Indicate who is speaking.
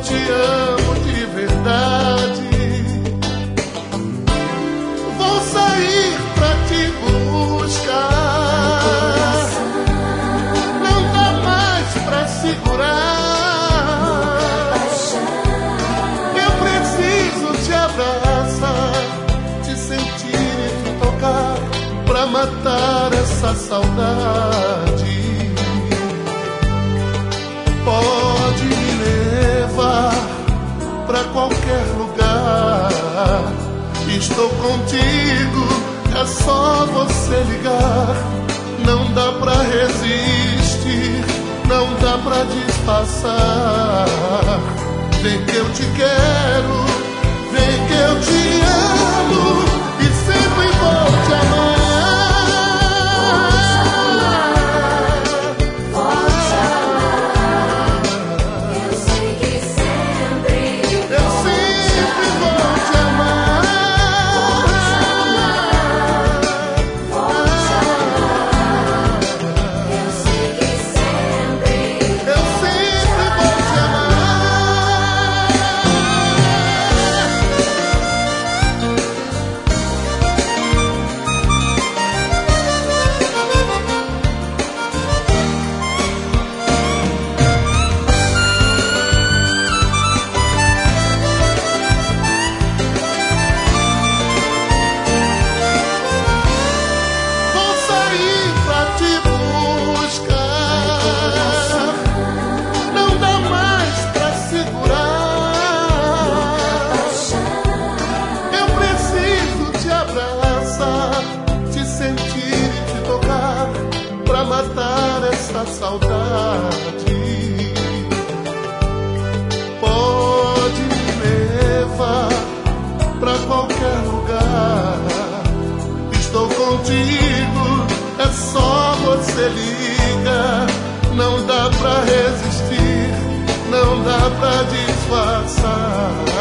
Speaker 1: te amo de verdade. Vou sair pra te buscar. Não dá mais pra segurar. Eu preciso te abraçar, te sentir e te tocar, pra matar essa saudade. Pode me levar pra qualquer lugar. Estou contigo, é só você ligar. Não dá pra resistir, não dá pra disfarçar. Vem que eu te quero, vem que eu te amo e sempre vou te amar. Matar essa saudade. Pode me levar pra qualquer lugar. Estou contigo, é só você liga. Não dá pra resistir, não dá pra disfarçar.